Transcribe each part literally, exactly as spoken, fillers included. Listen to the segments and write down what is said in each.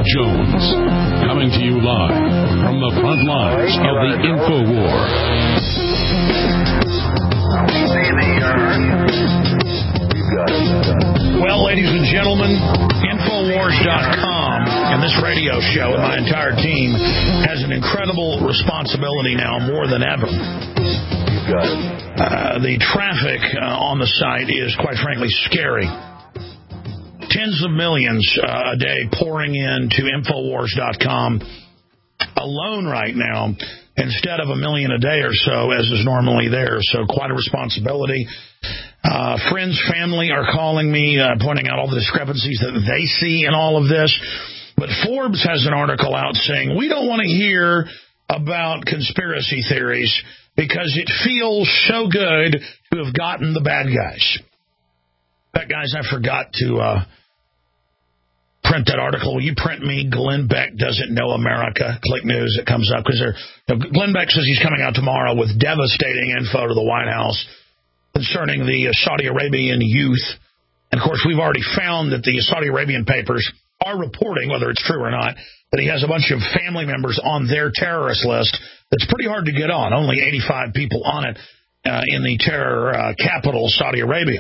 Jones, coming to you live from the front lines of the InfoWar. Well, ladies and gentlemen, Infowars dot com and this radio show and my entire team has an incredible responsibility now more than ever. Uh, the traffic uh, on the site is, quite frankly, scary. Tens of millions uh, a day pouring into Infowars dot com alone right now, instead of a million a day or so, as is normally there. So quite a responsibility. Uh, friends, family are calling me, uh, pointing out all the discrepancies that they see in all of this. But Forbes has an article out saying, we don't want to hear about conspiracy theories because it feels so good to have gotten the bad guys. In fact, guys, I forgot to uh, print that article. Will you print me? Glenn Beck doesn't know America. Click News. It comes up because they're. You know, Glenn Beck says he's coming out tomorrow with devastating info to the White House concerning the Saudi Arabian youth. And, of course, we've already found that the Saudi Arabian papers are reporting, whether it's true or not, that he has a bunch of family members on their terrorist list that's pretty hard to get on. Only eighty-five people on it uh, in the terror uh, capital, Saudi Arabia.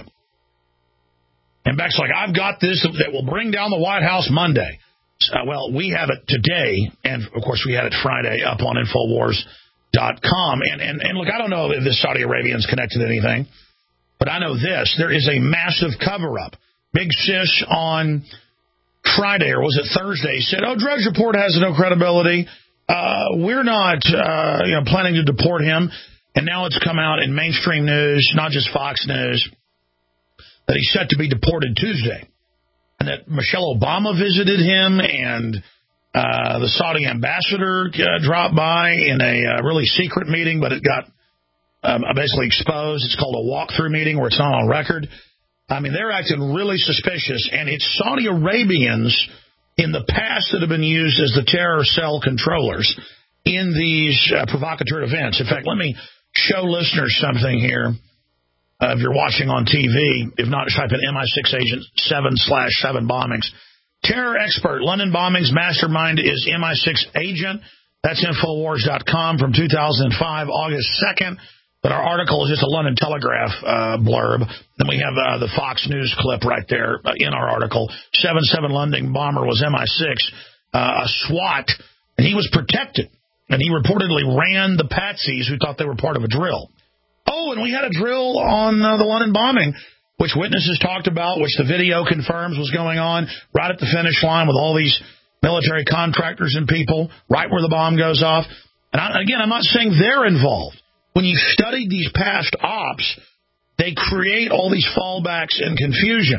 And Beck's like, I've got this that will bring down the White House Monday. Uh, well, we have it today, and, of course, we had it Friday up on Infowars dot com. And, and, and look, I don't know if this Saudi Arabian's connected to anything. But I know this, there is a massive cover-up. Big Sis on Friday, or was it Thursday, said, oh, Drudge Report has no credibility. Uh, we're not uh, you know, planning to deport him. And now it's come out in mainstream news, not just Fox News, that he's set to be deported Tuesday. And that Michelle Obama visited him, and uh, the Saudi ambassador uh, dropped by in a uh, really secret meeting, but it got Um, basically exposed. It's called a walkthrough meeting where it's not on record. I mean, they're acting really suspicious, and it's Saudi Arabians in the past that have been used as the terror cell controllers in these uh, provocateur events. In fact, let me show listeners something here. Uh, if you're watching on T V, if not, type in M I six Agent seven slash seven bombings. Terror expert, London bombings mastermind is M I six Agent. That's Infowars dot com from two thousand five, August second. But our article is just a London Telegraph uh, blurb. Then we have uh, the Fox News clip right there uh, in our article. seven seven London bomber was M I six, uh, a SWAT, and he was protected. And he reportedly ran the patsies who thought they were part of a drill. Oh, and we had a drill on uh, the London bombing, which witnesses talked about, which the video confirms was going on right at the finish line with all these military contractors and people right where the bomb goes off. And I, again, I'm not saying they're involved. When you studied these past ops, they create all these fallbacks and confusion.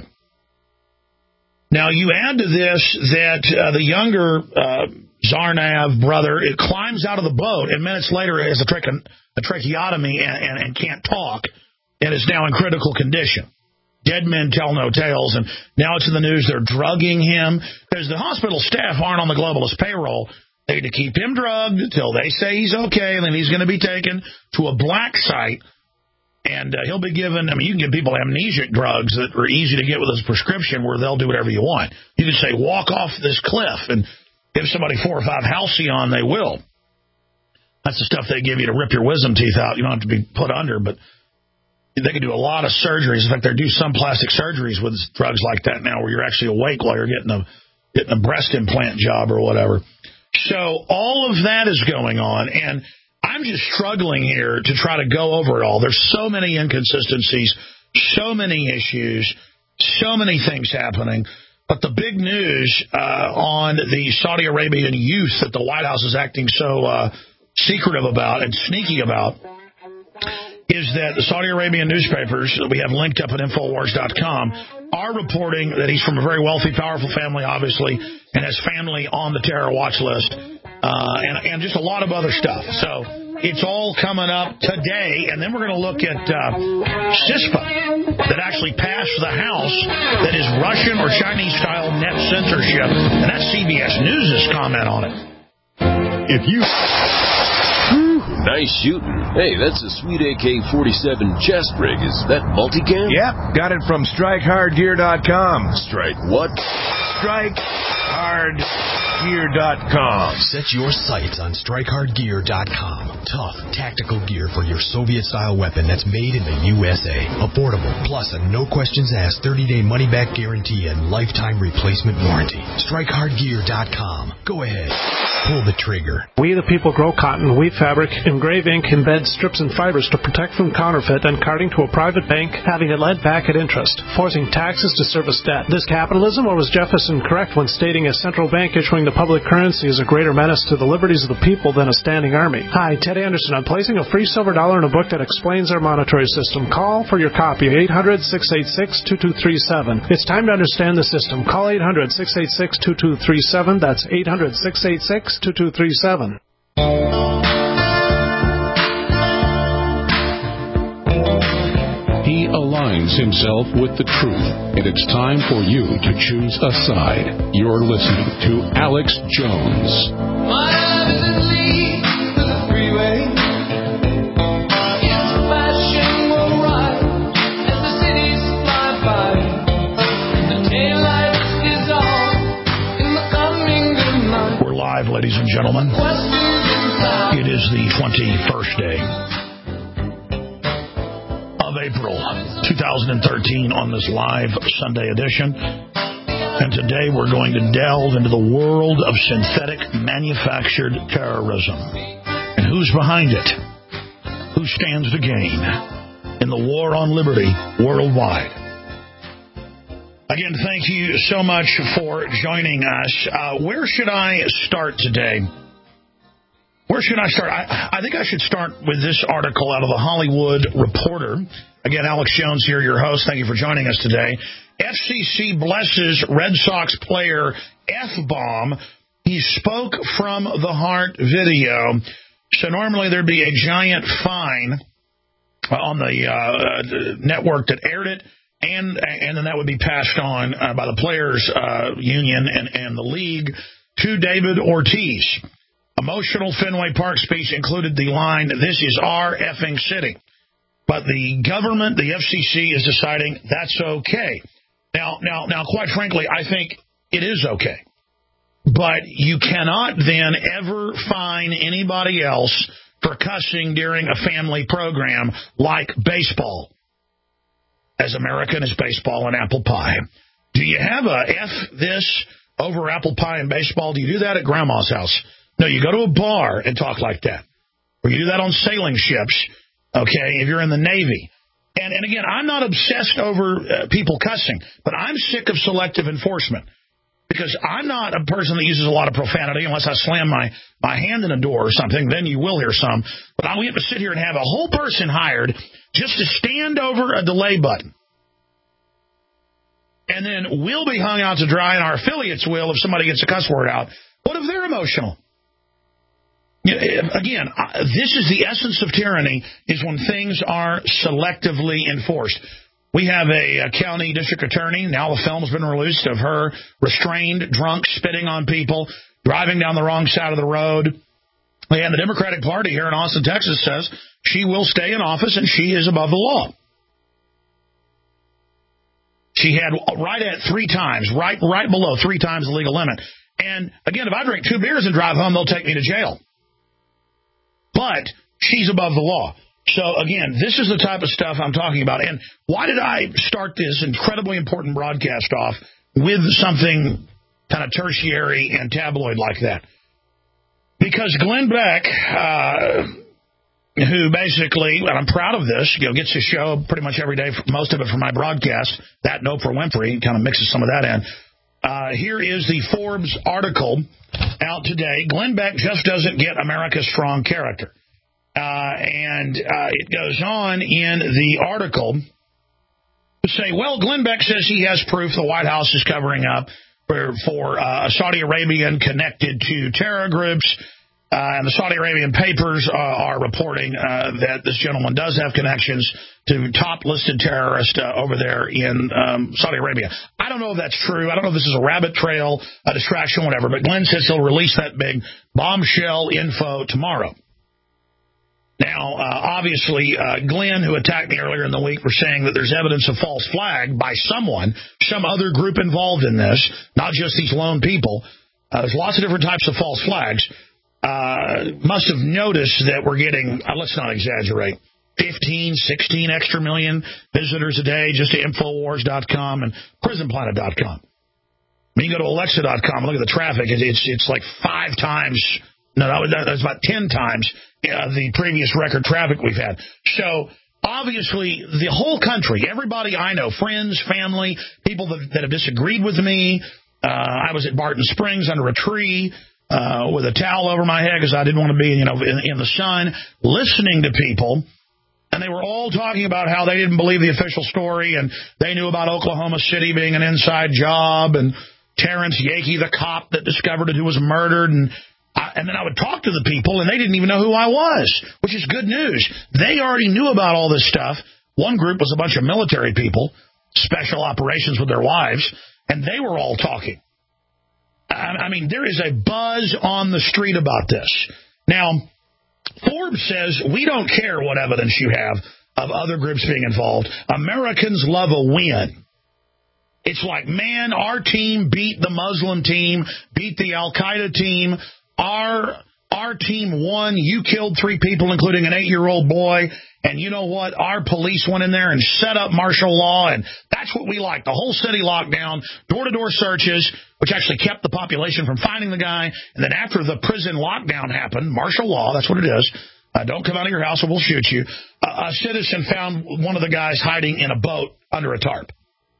Now, you add to this that uh, the younger uh, Zarnav brother, it climbs out of the boat, and minutes later has a, trache- a tracheotomy and, and, and can't talk, and is now in critical condition. Dead men tell no tales, and now it's in the news they're drugging him, because the hospital staff aren't on the globalist payroll. They need to keep him drugged until they say he's okay, and then he's going to be taken to a black site, and uh, he'll be given, I mean, you can give people amnesic drugs that are easy to get with a prescription where they'll do whatever you want. You can say, walk off this cliff, and give somebody four or five Halcyon, they will. That's the stuff they give you to rip your wisdom teeth out. You don't have to be put under, but they can do a lot of surgeries. In fact, they do some plastic surgeries with drugs like that now where you're actually awake while you're getting a, getting a breast implant job or whatever. So all of that is going on, and I'm just struggling here to try to go over it all. There's so many inconsistencies, so many issues, so many things happening. But the big news uh, on the Saudi Arabian youth that the White House is acting so uh, secretive about and sneaky about is that the Saudi Arabian newspapers that we have linked up at Infowars dot com are reporting that he's from a very wealthy, powerful family, obviously, and has family on the terror watch list, uh, and, and just a lot of other stuff. So it's all coming up today, and then we're going to look at uh, CISPA that actually passed the House that is Russian or Chinese-style net censorship, and that's C B S News' comment on it. If you... Nice shooting. Hey, that's a sweet A K forty-seven chest rig. Is that multicam? Yep, got it from strike hard gear dot com. Strike what? strike hard gear dot com. Set your sights on strike hard gear dot com. Tough, tactical gear for your Soviet-style weapon that's made in the U S A. Affordable, plus a no-questions-asked thirty-day money-back guarantee and lifetime replacement warranty. strike hard gear dot com. Go ahead. Pull the trigger. We the people grow cotton, weave fabric, engrave ink, embed strips and fibers to protect from counterfeit and carting to a private bank, having it lent back at interest, forcing taxes to service debt. This capitalism, or was Jefferson correct when stating a central bank issuing the public currency is a greater menace to the liberties of the people than a standing army? Hi, Ted Anderson. I'm placing a free silver dollar in a book that explains our monetary system. Call for your copy, eight hundred, six eight six, two two three seven. It's time to understand the system. Call eight hundred, six eight six, two two three seven. That's eight hundred, six eight six, two two three seven. He aligns himself with the truth, and it's time for you to choose a side. You're listening to Alex Jones. My love isn't lead to the freeway. It's flashing will ride as the cities fly by. The taillights is on in the coming good night. We're live, ladies and gentlemen. It is the twenty-first day of April two thousand thirteen on this live Sunday edition. And today we're going to delve into the world of synthetic manufactured terrorism. And who's behind it? Who stands to gain in the war on liberty worldwide? Again, thank you so much for joining us. Uh, where should I start today? Where should I start? I, I think I should start with this article out of the Hollywood Reporter. Again, Alex Jones here, your host. Thank you for joining us today. F C C blesses Red Sox player F-bomb. He spoke from the heart video. So normally there'd be a giant fine on the uh, network that aired it, and and then that would be passed on uh, by the players' uh, union and, and the league to David Ortiz. Emotional Fenway Park speech included the line, "This is our effing city." But the government, the F C C, is deciding that's okay. Now, now, now, quite frankly, I think it is okay. But you cannot then ever fine anybody else for cussing during a family program like baseball. As American as baseball and apple pie. Do you have a F this over apple pie and baseball? Do you do that at grandma's house? No, you go to a bar and talk like that. Or you do that on sailing ships, okay, if you're in the Navy. And, and again, I'm not obsessed over uh, people cussing, but I'm sick of selective enforcement. Because I'm not a person that uses a lot of profanity unless I slam my, my hand in a door or something. Then you will hear some. But I want to sit here and have a whole person hired just to stand over a delay button. And then we'll be hung out to dry, and our affiliates will if somebody gets a cuss word out. What if they're emotional? Again, this is the essence of tyranny, is when things are selectively enforced. We have a, a county district attorney. Now the film's been released of her restrained, drunk, spitting on people, driving down the wrong side of the road. And the Democratic Party here in Austin, Texas says she will stay in office and she is above the law. She had right at three times, right, right below three times the legal limit. And again, if I drink two beers and drive home, they'll take me to jail. But she's above the law. So, again, this is the type of stuff I'm talking about. And why did I start this incredibly important broadcast off with something kind of tertiary and tabloid like that? Because Glenn Beck, uh, who basically, and I'm proud of this, you know, gets his show pretty much every day, most of it from my broadcast, that and Oprah Winfrey, kind of mixes some of that in. Uh, here is the Forbes article out today. Glenn Beck just doesn't get America's strong character. Uh, and uh, it goes on in the article to say, well, Glenn Beck says he has proof the White House is covering up for, for uh, a Saudi Arabian connected to terror groups. Uh, and the Saudi Arabian papers uh, are reporting uh, that this gentleman does have connections to top-listed terrorists uh, over there in um, Saudi Arabia. I don't know if that's true. I don't know if this is a rabbit trail, a distraction, whatever. But Glenn says he'll release that big bombshell info tomorrow. Now, uh, obviously, uh, Glenn, who attacked me earlier in the week, for saying that there's evidence of false flag by someone, some other group involved in this, not just these lone people. Uh, there's lots of different types of false flags. Uh, must have noticed that we're getting, uh, let's not exaggerate, fifteen, sixteen extra million visitors a day just to Infowars dot com and Prison Planet dot com. When you go to Alexa dot com and look at the traffic, it's it's like five times, no, that's about ten times uh, the previous record traffic we've had. So obviously the whole country, everybody I know, friends, family, people that, that have disagreed with me. Uh, I was at Barton Springs under a tree uh, with a towel over my head because I didn't want to be, you know, in, in the sun, listening to people. And they were all talking about how they didn't believe the official story, and they knew about Oklahoma City being an inside job, and Terrence Yakey, the cop that discovered it, who was murdered. And I, and then I would talk to the people, and they didn't even know who I was, which is good news. They already knew about all this stuff. One group was a bunch of military people, special operations with their wives, and they were all talking. I, I mean, there is a buzz on the street about this. Now, Forbes says, we don't care what evidence you have of other groups being involved. Americans love a win. It's like, man, our team beat the Muslim team, beat the Al-Qaeda team. Our our team won. You killed three people, including an eight-year-old boy. And you know what? Our police went in there and set up martial law, and that's what we like. The whole city locked down, door-to-door searches, which actually kept the population from finding the guy. And then after the prison lockdown happened, martial law, that's what it is. Uh, don't come out of your house or we'll shoot you. Uh, a citizen found one of the guys hiding in a boat under a tarp.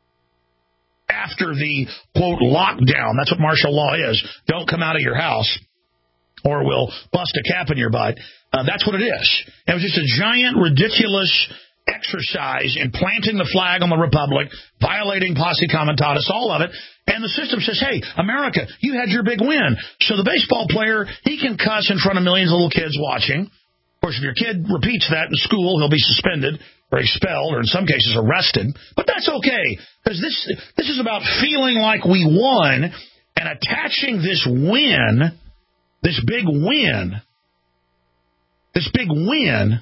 After the, quote, lockdown, that's what martial law is. Don't come out of your house or we'll bust a cap in your butt. Uh, that's what it is. It was just a giant, ridiculous exercise in planting the flag on the Republic, violating posse comitatus, all of it. And the system says, hey, America, you had your big win. So the baseball player, he can cuss in front of millions of little kids watching. Of course, if your kid repeats that in school, he'll be suspended or expelled or in some cases arrested. But that's okay, because this, this is about feeling like we won and attaching this win, this big win, this big win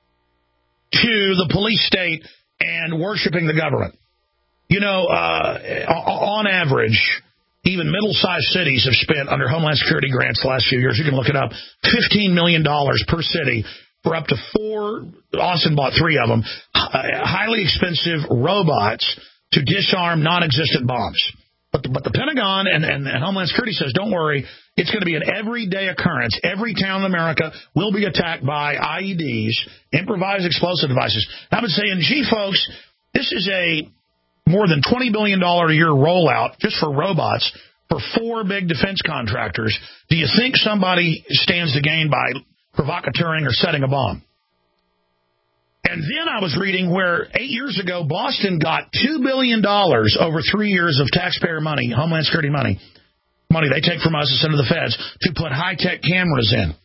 to the police state and worshiping the government. You know, uh, on average, even middle-sized cities have spent under Homeland Security grants the last few years, you can look it up, fifteen million dollars per city for up to four, Austin bought three of them, uh, highly expensive robots to disarm non-existent bombs. But the, but the Pentagon and, and, and Homeland Security says, don't worry, it's going to be an everyday occurrence. Every town in America will be attacked by I E Ds, improvised explosive devices. I've been saying, gee, folks, this is a more than twenty billion dollars a year rollout just for robots for four big defense contractors. Do you think somebody stands to gain by provocateuring or setting a bomb? And then I was reading where eight years ago, Boston got two billion dollars over three years of taxpayer money, Homeland Security money, money they take from us and send to the feds, to put high-tech cameras in.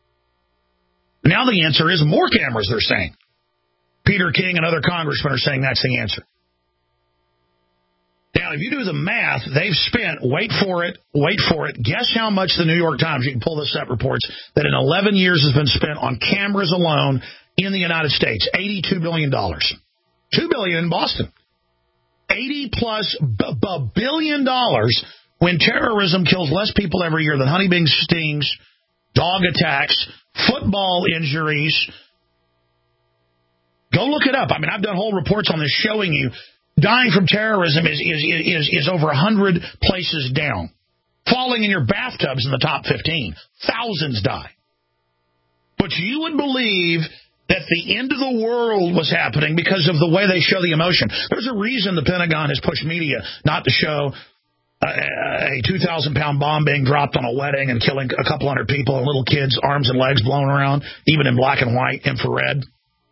Now the answer is more cameras, they're saying. Peter King and other congressmen are saying that's the answer. Now, if you do the math, they've spent, wait for it, wait for it, guess how much the New York Times, you can pull this up, reports, that in eleven years has been spent on cameras alone in the United States, eighty-two billion dollars. two billion dollars in Boston. eighty plus b- b- billion dollars when terrorism kills less people every year than honeybee stings, dog attacks, football injuries. Go look it up. I mean, I've done whole reports on this showing you dying from terrorism is is is, is over one hundred places down. Falling in your bathtubs in the top fifteen. Thousands die. But you would believe that the end of the world was happening because of the way they show the emotion. There's a reason the Pentagon has pushed media not to show a, a two thousand pound bomb being dropped on a wedding and killing a couple hundred people and little kids' arms and legs blown around, even in black and white, infrared,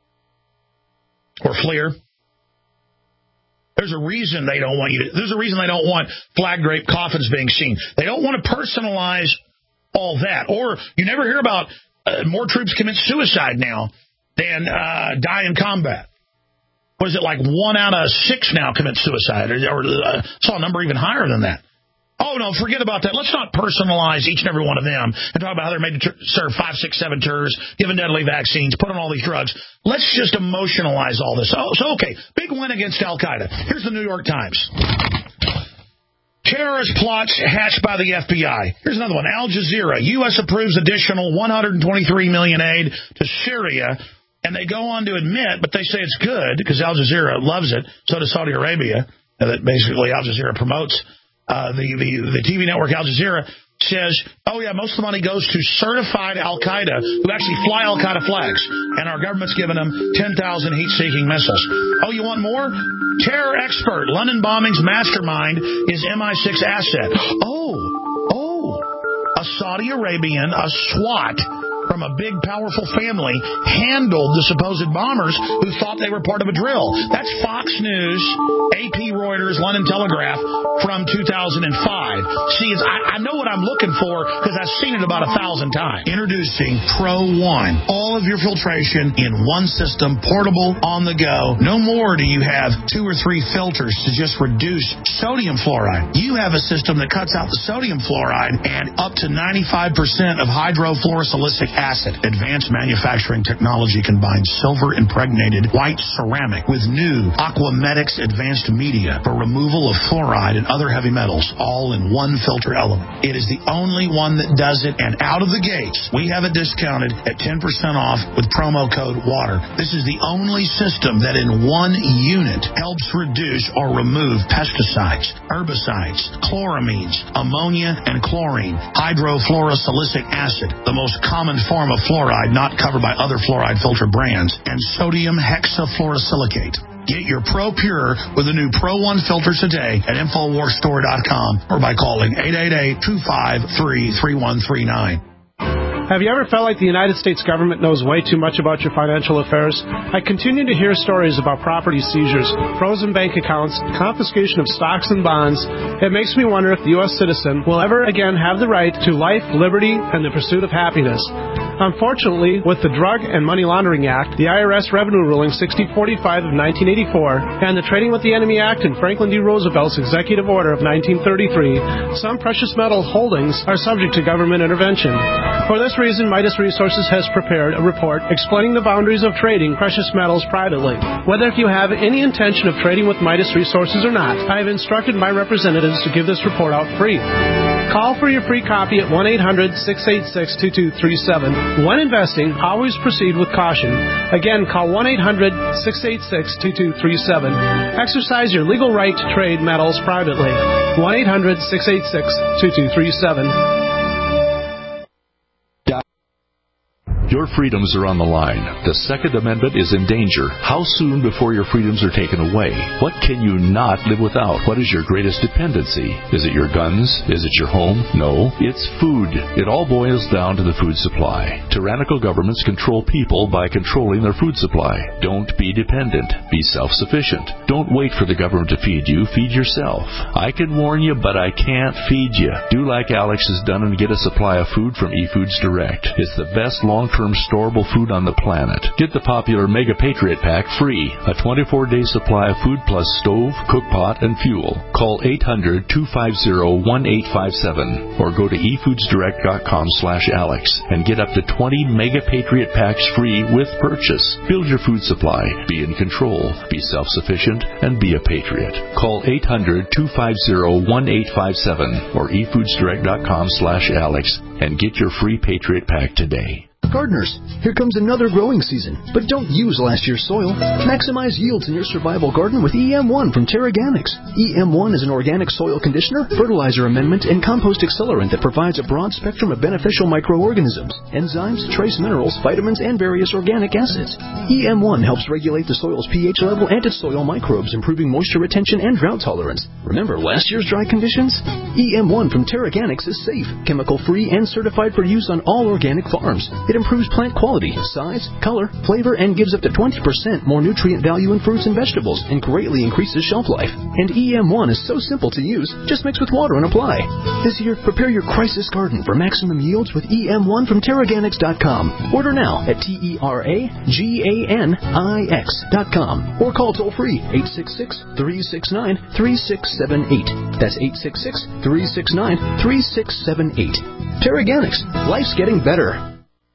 or FLIR. There's a reason they don't want you to, there's a reason they don't want flag draped coffins being seen. They don't want to personalize all that. Or you never hear about uh, more troops commit suicide now than uh, die in combat. What is it, like one out of six now commit suicide? Or, or uh, saw a number even higher than that. Oh, no, forget about that. Let's not personalize each and every one of them and talk about how they're made to ter- serve five, six, seven tours, given deadly vaccines, put on all these drugs. Let's just emotionalize all this. Oh, so, okay, big win against Al-Qaeda. Here's the New York Times. Terrorist plots hatched by the F B I. Here's another one. Al Jazeera. U S approves additional one hundred twenty-three million dollars aid to Syria. And they go on to admit, but they say it's good because Al Jazeera loves it. So does Saudi Arabia. That basically Al Jazeera promotes. Uh, the, the, the T V network Al Jazeera says, oh, yeah, most of the money goes to certified Al-Qaeda who actually fly Al-Qaeda flags. And our government's given them ten thousand heat-seeking missiles. Oh, you want more? Terror expert. London bombings mastermind is M I six asset. Oh, oh, a Saudi Arabian, a SWAT from a big, powerful family handled the supposed bombers who thought they were part of a drill. That's Fox News, A P, Reuters, London Telegraph from two thousand five. See, it's, I, I know what I'm looking for because I've seen it about a thousand times. Introducing Pro One. All of your filtration in one system, portable, on the go. No more do you have two or three filters to just reduce sodium fluoride. You have a system that cuts out the sodium fluoride and up to ninety-five percent of hydrofluorosilicic acid. Advanced manufacturing technology combines silver-impregnated white ceramic with new Aquamedics advanced media for removal of fluoride and other heavy metals, all in one filter element. It is the only one that does it, and out of the gates, we have it discounted at ten percent off with promo code WATER. This is the only system that in one unit helps reduce or remove pesticides, herbicides, chloramines, ammonia, and chlorine, hydrofluorosilicic acid, the most common form of fluoride not covered by other fluoride filter brands, and sodium hexafluorosilicate. Get your Pro Pure with the new Pro One filter today at Infowars Store dot com or by calling eight eight eight, two five three, three one three nine. Have you ever felt like the United States government knows way too much about your financial affairs? I continue to hear stories about property seizures, frozen bank accounts, confiscation of stocks and bonds. It makes me wonder if the U S citizen will ever again have the right to life, liberty, and the pursuit of happiness. Unfortunately, with the Drug and Money Laundering Act, the I R S Revenue Ruling sixty forty-five of nineteen eighty-four, and the Trading with the Enemy Act and Franklin D. Roosevelt's Executive Order of nineteen thirty-three, some precious metal holdings are subject to government intervention. For this reason, Midas Resources has prepared a report explaining the boundaries of trading precious metals privately. Whether if you have any intention of trading with Midas Resources or not, I have instructed my representatives to give this report out free. Call for your free copy at one eight hundred, six eight six, two two three seven. When investing, always proceed with caution. Again, call one eight hundred, six eight six, two two three seven. Exercise your legal right to trade metals privately. one eight hundred, six eight six, two two three seven. Your freedoms are on the line. The Second Amendment is in danger. How soon before your freedoms are taken away? What can you not live without? What is your greatest dependency? Is it your guns? Is it your home? No, it's food. It all boils down to the food supply. Tyrannical governments control people by controlling their food supply. Don't be dependent. Be self-sufficient. Don't wait for the government to feed you. Feed yourself. I can warn you, but I can't feed you. Do like Alex has done and get a supply of food from eFoods Direct. It's the best long-term storable food on the planet. Get the popular Mega Patriot Pack free. A twenty-four day supply of food plus stove, cook pot, and fuel. Call eight hundred, two five zero, one eight five seven or go to e foods direct dot com slash Alex and get up to twenty Mega Patriot Packs free with purchase. Build your food supply. Be in control. Be self-sufficient and be a patriot. Call eight hundred, two five zero, one eight five seven or e foods direct dot com slash Alex and get your free Patriot Pack today. Gardeners, here comes another growing season, but don't use last year's soil. Maximize yields in your survival garden with E M one from Terraganics. E M one is an organic soil conditioner, fertilizer amendment, and compost accelerant that provides a broad spectrum of beneficial microorganisms, enzymes, trace minerals, vitamins, and various organic acids. E M one helps regulate the soil's pH level and its soil microbes, improving moisture retention and drought tolerance. Remember last year's dry conditions? E M one from Terraganics is safe, chemical-free, and certified for use on all organic farms. It improves plant quality, size, color, flavor, and gives up to twenty percent more nutrient value in fruits and vegetables and greatly increases shelf life. And E M one is so simple to use, just mix with water and apply. This year, prepare your crisis garden for maximum yields with E M one from Terraganics dot com. Order now at T E R A G A N I X dot com or call toll-free eight six six, three six nine, three six seven eight. That's eight six six, three six nine, three six seven eight. Terraganics. Life's getting better.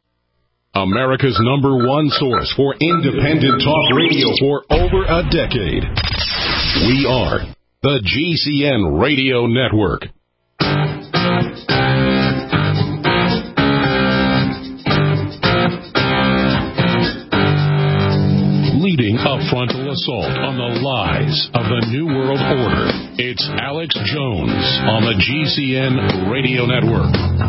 America's number one source for independent talk radio for over a decade. We are The G C N Radio Network. Leading a frontal assault on the lies of the New World Order, it's Alex Jones on the G C N Radio Network.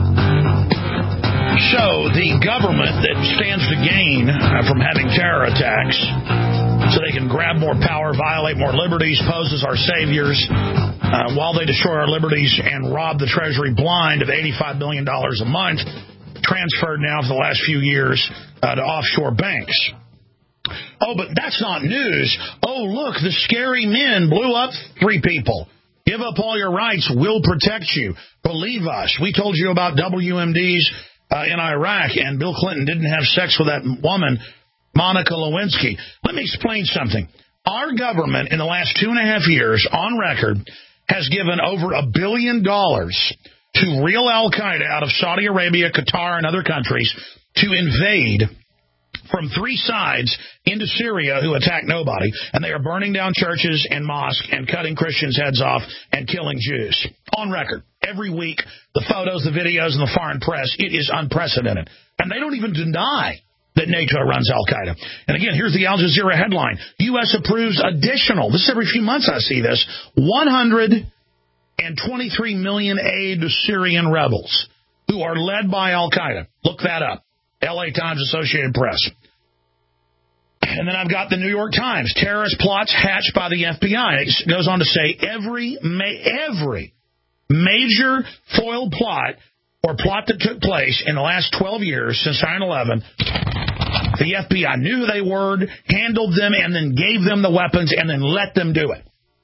So, the government that stands to gain uh, from having terror attacks so they can grab more power, violate more liberties, pose as our saviors, uh, while they destroy our liberties and rob the Treasury blind of eighty-five billion dollars a month, transferred now for the last few years uh, to offshore banks. Oh, but that's not news. Oh, look, the scary men blew up three people. Give up all your rights. We'll protect you. Believe us. We told you about W M Ds uh, in Iraq, and Bill Clinton didn't have sex with that woman, Monica Lewinsky. Let me explain something. Our government in the last two and a half years, on record, has given over a billion dollars to real Al-Qaeda out of Saudi Arabia, Qatar, and other countries to invade from three sides into Syria who attack nobody, and they are burning down churches and mosques and cutting Christians' heads off and killing Jews. On record, every week, the photos, the videos, and the foreign press, it is unprecedented. And they don't even deny that NATO runs Al-Qaeda. And again, here's the Al Jazeera headline. U S approves additional, this is every few months I see this, one hundred twenty-three million aid to Syrian rebels who are led by Al-Qaeda. Look that up. L A Times, Associated Press. And then I've got the New York Times. Terrorist plots hatched by the F B I. It goes on to say every every major foiled plot or plot that took place in the last twelve years since nine eleven, the F B I knew who they were, handled them, and then gave them the weapons and then let them do it.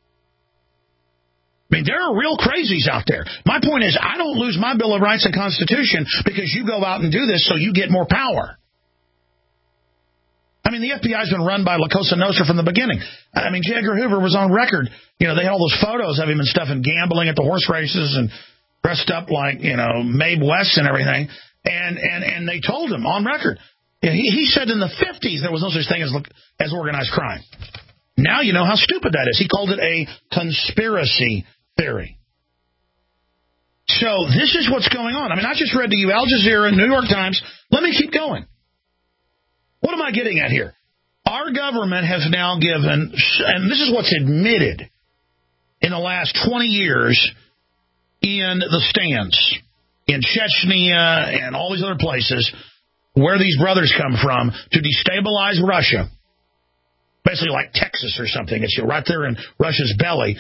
I mean, there are real crazies out there. My point is, I don't lose my Bill of Rights and Constitution because you go out and do this so you get more power. I mean, the F B I has been run by La Cosa Nostra from the beginning. I mean, J. Edgar Hoover was on record. You know, they had all those photos of him and stuff and gambling at the horse races and dressed up like, you know, Mae West and everything. And and, and they told him on record. He, he said in the fifties there was no such thing as, as organized crime. Now you know how stupid that is. He called it a conspiracy theory. So this is what's going on. I mean, I just read to you Al Jazeera, New York Times. Let me keep going. What am I getting at here? Our government has now given, and this is what's admitted in the last twenty years in the stands, in Chechnya and all these other places where these brothers come from to destabilize Russia, basically like Texas or something. It's right there in Russia's belly.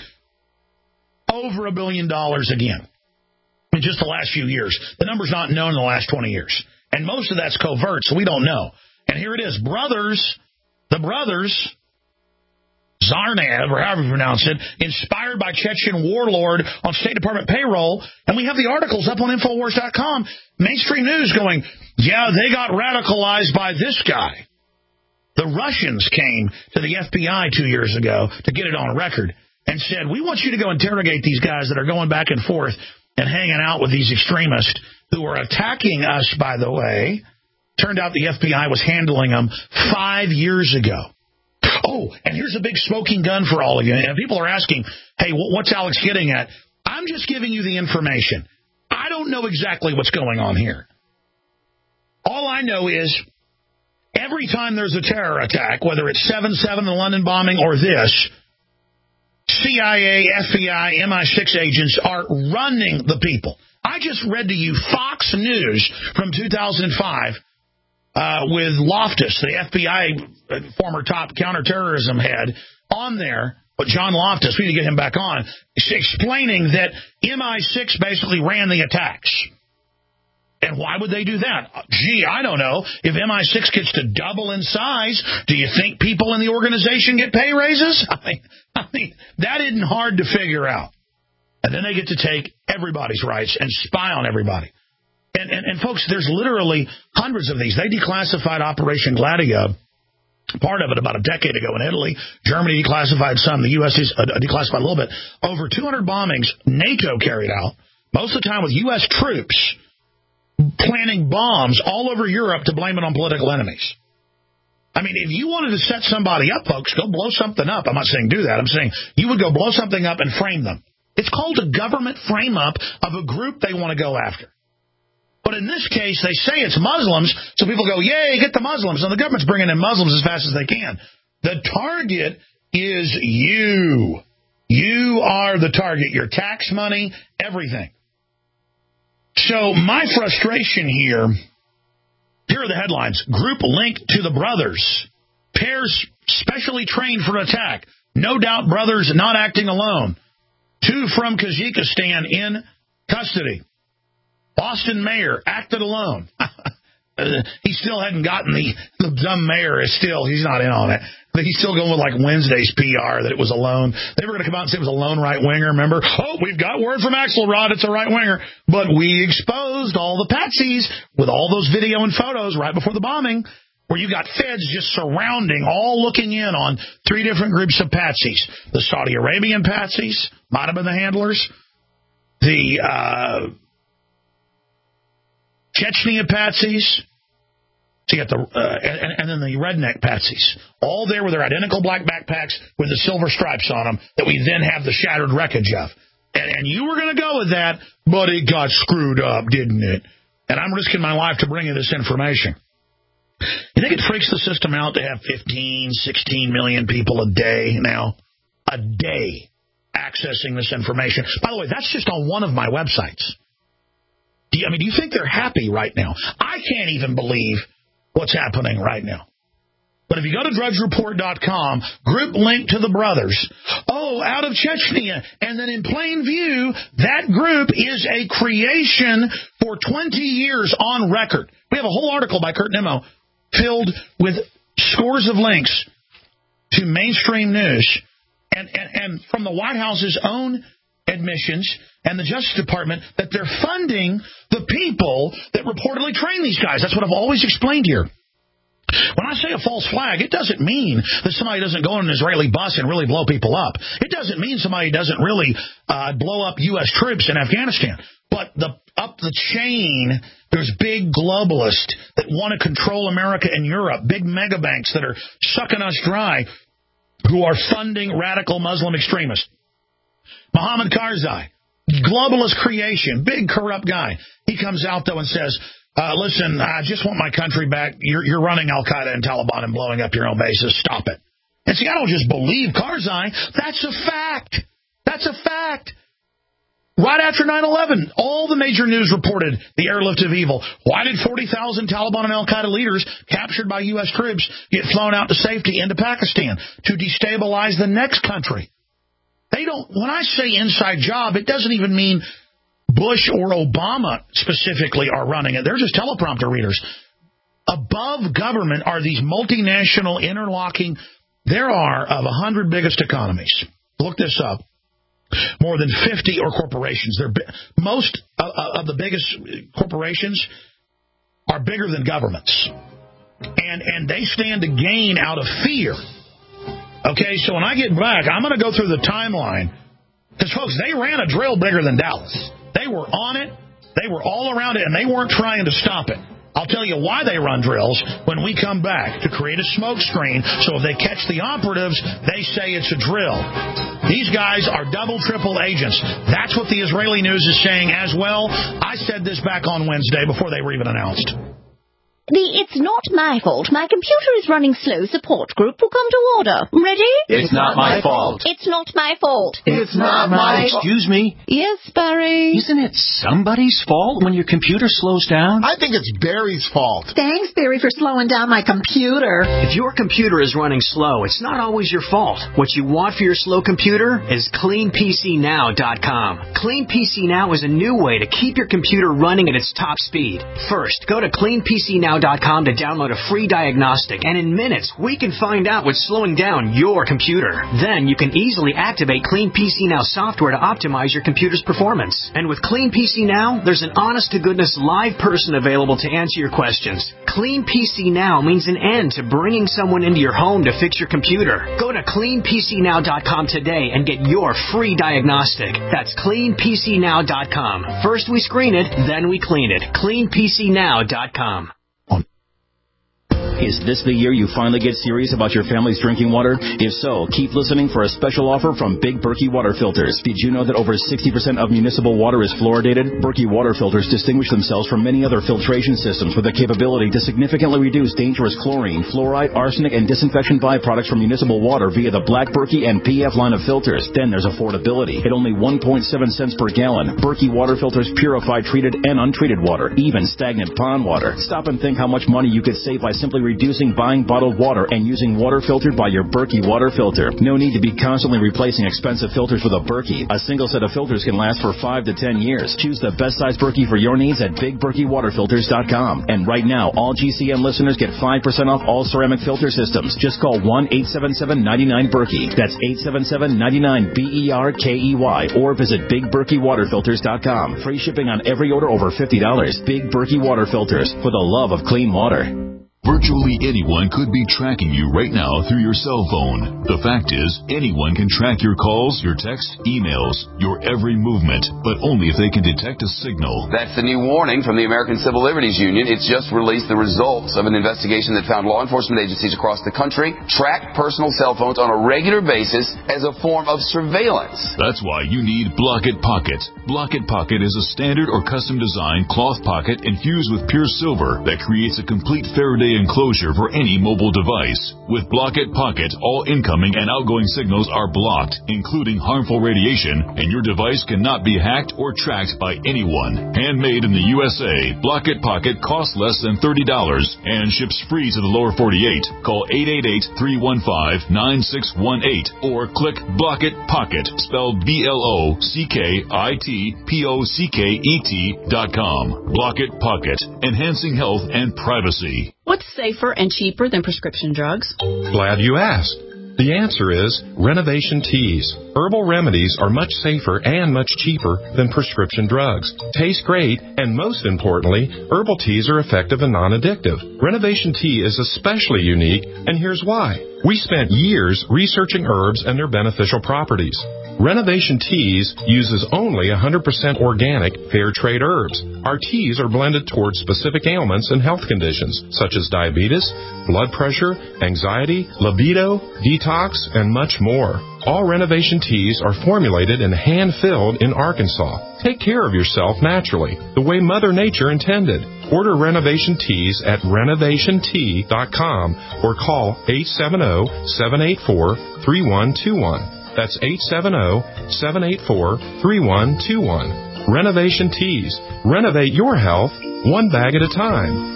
Over a billion dollars again in just the last few years. The number's not known in the last twenty years. And most of that's covert, so we don't know. And here it is. Brothers, the brothers, Zarnev, or however you pronounce it, inspired by Chechen warlord on State Department payroll. And we have the articles up on Infowars dot com. Mainstream news going, yeah, they got radicalized by this guy. The Russians came to the F B I two years ago to get it on record and said, we want you to go interrogate these guys that are going back and forth and hanging out with these extremists who are attacking us, by the way. Turned out the F B I was handling them five years ago. Oh, and here's a big smoking gun for all of you. And people are asking, hey, what's Alex getting at? I'm just giving you the information. I don't know exactly what's going on here. All I know is every time there's a terror attack, whether it's seven seven, the London bombing, or this, C I A, F B I, M I six agents are running the people. I just read to you Fox News from two thousand five uh, with Loftus, the F B I former top counterterrorism head, on there. But John Loftus, we need to get him back on, explaining that M I six basically ran the attacks. And why would they do that? Gee, I don't know. If M I six gets to double in size, do you think people in the organization get pay raises? I mean, I mean, that isn't hard to figure out. And then they get to take everybody's rights and spy on everybody. And, and, and folks, there's literally hundreds of these. They declassified Operation Gladio, part of it about a decade ago in Italy. Germany declassified some. The U S declassified a little bit. Over two hundred bombings NATO carried out, most of the time with U S troops, planting bombs all over Europe to blame it on political enemies. I mean, if you wanted to set somebody up, folks, go blow something up. I'm not saying do that. I'm saying you would go blow something up and frame them. It's called a government frame-up of a group they want to go after. But in this case, they say it's Muslims, so people go, yay, get the Muslims. And the government's bringing in Muslims as fast as they can. The target is you. You are the target. Your tax money, everything. So my frustration here, here are the headlines. Group linked to the brothers. Pairs specially trained for attack. No doubt brothers not acting alone. Two from Kazakhstan in custody. Boston mayor acted alone. He still hadn't gotten the, the dumb mayor is still, he's not in on it. He's still going with like Wednesday's P R that it was a lone. They were going to come out and say it was a lone right winger, remember? Oh, we've got word from Axelrod, it's a right winger. But we exposed all the patsies with all those video and photos right before the bombing, where you got feds just surrounding, all looking in on three different groups of patsies. The Saudi Arabian patsies, might have been the handlers. The uh, Chechnya patsies. So you got the, uh, and, and then the redneck patsies. All there with their identical black backpacks with the silver stripes on them that we then have the shattered wreckage of. And, and you were going to go with that, but it got screwed up, didn't it? And I'm risking my life to bring you this information. You think it freaks the system out to have fifteen, sixteen million people a day now? A day accessing this information. By the way, that's just on one of my websites. Do you, I mean, do you think they're happy right now? I can't even believe what's happening right now. But if you go to drudge report dot com, group link to the brothers. Oh, out of Chechnya. And then in plain view, that group is a creation for twenty years on record. We have a whole article by Kurt Nimmo filled with scores of links to mainstream news and, and, and from the White House's own admissions and the Justice Department that they're funding the people that reportedly train these guys. That's what I've always explained here. When I say a false flag, it doesn't mean that somebody doesn't go on an Israeli bus and really blow people up. It doesn't mean somebody doesn't really uh, blow up U S troops in Afghanistan. But the up the chain, there's big globalists that want to control America and Europe, big mega banks that are sucking us dry, who are funding radical Muslim extremists. Mohammed Karzai, globalist creation, big corrupt guy. He comes out, though, and says, uh, listen, I just want my country back. You're, you're running Al-Qaeda and Taliban and blowing up your own bases. Stop it. And see, I don't just believe Karzai. That's a fact. That's a fact. Right after nine eleven, all the major news reported the airlift of evil. Why did forty thousand Taliban and Al-Qaeda leaders captured by U S troops get flown out to safety into Pakistan to destabilize the next country? They don't. When I say inside job, it doesn't even mean Bush or Obama specifically are running it. They're just teleprompter readers. Above government are these multinational interlocking. There are of one hundred biggest economies. Look this up. More than fifty are corporations. They're most of the biggest corporations are bigger than governments, and and they stand to gain out of fear. Okay, so when I get back, I'm going to go through the timeline because, folks, they ran a drill bigger than Dallas. They were on it. They were all around it, and they weren't trying to stop it. I'll tell you why they run drills when we come back, to create a smoke screen, so if they catch the operatives, they say it's a drill. These guys are double, triple agents. That's what the Israeli news is saying as well. I said this back on Wednesday before they were even announced. The It's Not My Fault, My Computer is Running Slow support group will come to order. Ready? It's not my fault. It's not my fault. It's not my fault. Excuse me? Yes, Barry? Isn't it somebody's fault when your computer slows down? I think it's Barry's fault. Thanks, Barry, for slowing down my computer. If your computer is running slow, it's not always your fault. What you want for your slow computer is clean P C now dot com. Clean P C Now is a new way to keep your computer running at its top speed. First, go to clean P C now dot com to download a free diagnostic, and in minutes, we can find out what's slowing down your computer. Then you can easily activate Clean P C Now software to optimize your computer's performance. And with Clean P C Now, there's an honest-to-goodness live person available to answer your questions. Clean P C Now means an end to bringing someone into your home to fix your computer. Go to clean P C now dot com today and get your free diagnostic. That's clean P C now dot com. First we screen it, then we clean it. clean P C now dot com. Is this the year you finally get serious about your family's drinking water? If so, keep listening for a special offer from Big Berkey Water Filters. Did you know that over sixty percent of municipal water is fluoridated? Berkey Water Filters distinguish themselves from many other filtration systems with the capability to significantly reduce dangerous chlorine, fluoride, arsenic, and disinfection byproducts from municipal water via the Black Berkey and P F line of filters. Then there's affordability. At only one point seven cents per gallon, Berkey Water Filters purify treated and untreated water, even stagnant pond water. Stop and think how much money you could save by simply reducing buying bottled water and using water filtered by your Berkey water filter. No need to be constantly replacing expensive filters with a Berkey. A single set of filters can last for five to ten years. Choose the best size Berkey for your needs at big berkey water filters dot com. And right now, all G C N listeners get five percent off all ceramic filter systems. Just call one eight seven seven, nine nine, Berkey. That's eight seven seven, nine nine, B E R K E Y. Or visit big berkey water filters dot com. Free shipping on every order over fifty dollars. Big Berkey Water Filters, for the love of clean water. Virtually anyone could be tracking you right now through your cell phone. The fact is, anyone can track your calls, your texts, emails, your every movement, but only if they can detect a signal. That's the new warning from the American Civil Liberties Union. It's just released the results of an investigation that found law enforcement agencies across the country track personal cell phones on a regular basis as a form of surveillance. That's why you need Block-It Pocket. Block-It Pocket is a standard or custom-designed cloth pocket infused with pure silver that creates a complete Faraday enclosure for any mobile device. With Block-It Pocket, all incoming and outgoing signals are blocked, including harmful radiation, and your device cannot be hacked or tracked by anyone. Handmade in the U S A, Block-It Pocket costs less than thirty dollars and ships free to the lower forty-eight. Call eight eight eight, three one five, nine six one eight or click Block-It Pocket, spelled B L O C K I T P O C K E T dot com. Block-It Pocket, enhancing health and privacy. What's safer and cheaper than prescription drugs? Glad you asked. The answer is Renovation Teas. Herbal remedies are much safer and much cheaper than prescription drugs. Taste great, and most importantly, herbal teas are effective and non-addictive. Renovation Tea is especially unique, and here's why. We spent years researching herbs and their beneficial properties. Renovation Teas uses only one hundred percent organic, fair trade herbs. Our teas are blended towards specific ailments and health conditions, such as diabetes, blood pressure, anxiety, libido, detox, and much more. All Renovation Teas are formulated and hand-filled in Arkansas. Take care of yourself naturally, the way Mother Nature intended. Order Renovation Teas at renovation tea dot com or call eight seven zero, seven eight four, three one two one. That's eight seven zero, seven eight four, three one two one. Renovation Teas. Renovate your health one bag at a time.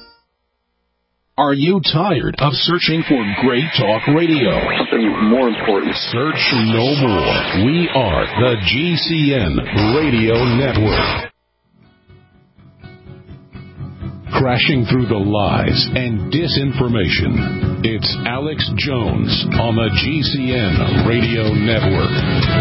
Are you tired of searching for great talk radio? Something more important. Search no more. We are the G C N Radio Network. Crashing through the lies and disinformation. It's Alex Jones on the G C N Radio Network.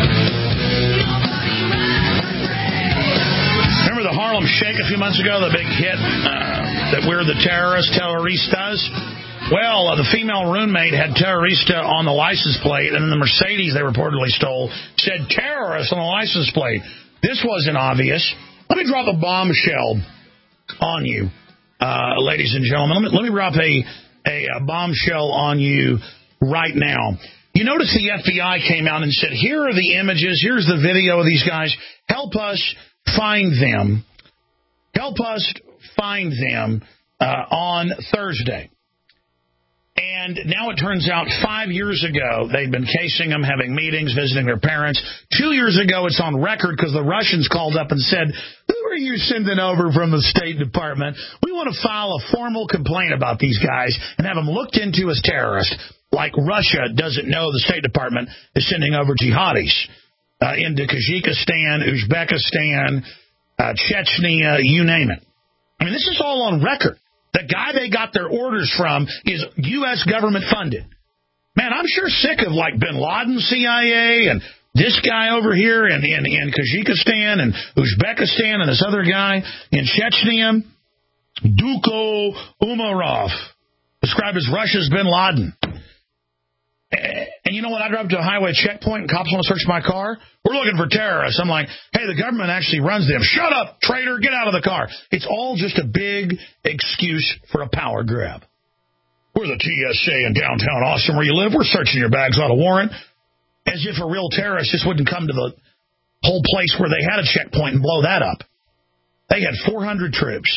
Remember the Harlem Shake a few months ago, the big hit uh, that we're the terrorists, terroristas? Well, uh, the female roommate had terrorista on the license plate, and then the Mercedes they reportedly stole said terrorist on the license plate. This wasn't obvious. Let me drop a bombshell on you. Uh, ladies and gentlemen, let me, let me drop a, a, a bombshell on you right now. You notice the F B I came out and said, here are the images, here's the video of these guys. Help us find them. Help us find them uh, on Thursday. And now it turns out five years ago, they'd been casing them, having meetings, visiting their parents. Two years ago, it's on record because the Russians called up and said, who are you sending over from the State Department? We want to file a formal complaint about these guys and have them looked into as terrorists. Like Russia doesn't know the State Department is sending over jihadis uh, into Kazakhstan, Uzbekistan, uh, Chechnya, you name it. I mean, this is all on record. The guy they got their orders from is U S government funded. Man, I'm sure sick of like bin Laden C I A and this guy over here in, in, in Kazakhstan and Uzbekistan and this other guy in Chechnya, Duko Umarov, described as Russia's bin Laden. And you know what? I drive to a highway checkpoint and cops want to search my car. We're looking for terrorists. I'm like, hey, the government actually runs them. Shut up, traitor. Get out of the car. It's all just a big excuse for a power grab. we're the T S A in downtown Austin where you live. We're searching your bags without a warrant. As if a real terrorist just wouldn't come to the whole place where they had a checkpoint and blow that up. They had four hundred troops.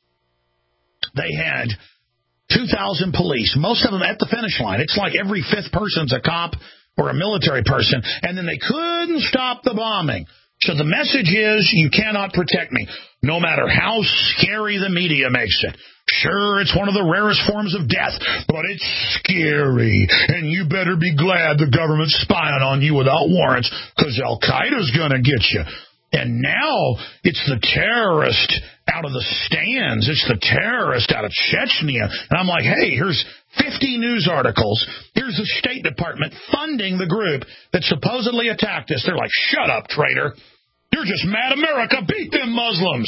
They had two thousand police, most of them at the finish line. It's like every fifth person's a cop or a military person. And then they couldn't stop the bombing. So the message is, you cannot protect me, no matter how scary the media makes it. Sure, it's one of the rarest forms of death, but it's scary. And you better be glad the government's spying on you without warrants, because Al-Qaeda's going to get you. And now it's the terrorist out of the stands. It's the terrorist out of Chechnya. And I'm like, hey, here's fifty news articles. Here's the State Department funding the group that supposedly attacked us. They're like, shut up, traitor. You're just mad America beat them Muslims.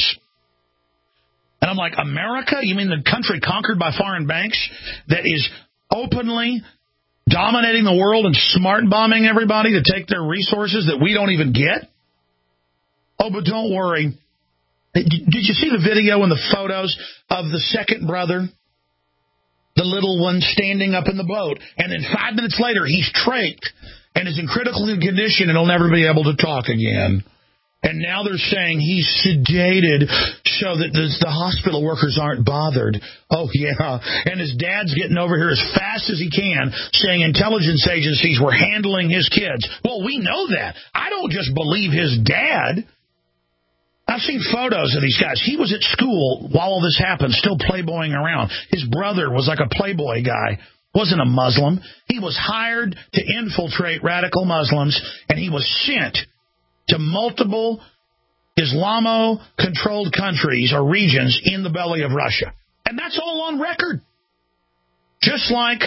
And I'm like, America? You mean the country conquered by foreign banks that is openly dominating the world and smart bombing everybody to take their resources that we don't even get? Oh, but don't worry. Did you see the video and the photos of the second brother, the little one standing up in the boat, and then five minutes later he's trached and is in critical condition and he'll never be able to talk again. And now they're saying he's sedated so that the, the hospital workers aren't bothered. Oh, yeah. And his dad's getting over here as fast as he can, saying intelligence agencies were handling his kids. Well, we know that. I don't just believe his dad. I've seen photos of these guys. He was at school while all this happened, still playboying around. His brother was like a playboy guy, wasn't a Muslim. He was hired to infiltrate radical Muslims, and he was sent to multiple Islamo-controlled countries or regions in the belly of Russia. And that's all on record. Just like